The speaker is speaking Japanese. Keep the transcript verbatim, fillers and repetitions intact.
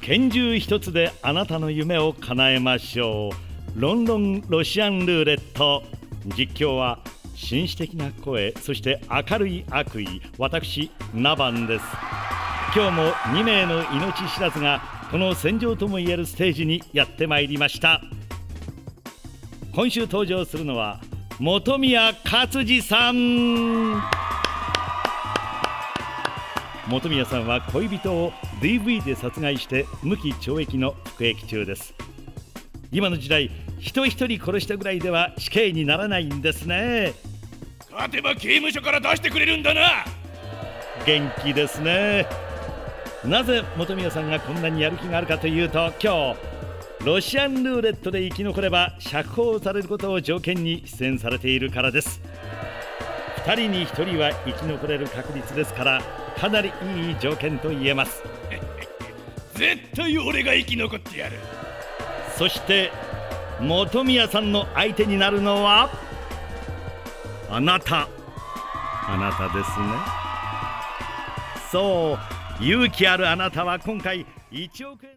拳銃一つであなたの夢を叶えましょう。ロンロンロシアンルーレット。実況は紳士的な声、そして明るい悪意、私ナバンです。今日もにめいの命知らずがこの戦場ともいえるステージにやってまいりました。今週登場するのは本宮勝治さん。本宮さんは恋人を ディーブイ で殺害して無期懲役の服役中です。今の時代、人一人殺したぐらいでは死刑にならないんですね。 勝てば刑務所から出してくれるんだな。 元気ですね。なぜ本宮さんがこんなにやる気があるかというと、今日ロシアンルーレットで生き残れば釈放されることを条件に出演されているからです。ふたりにひとりは生き残れる確率ですから、かなりいい条件と言えます。 絶対俺が生き残ってやる。 そして本宮さんの相手になるのはあなたあなたですね。そう、勇気あるあなたは今回いちおくえん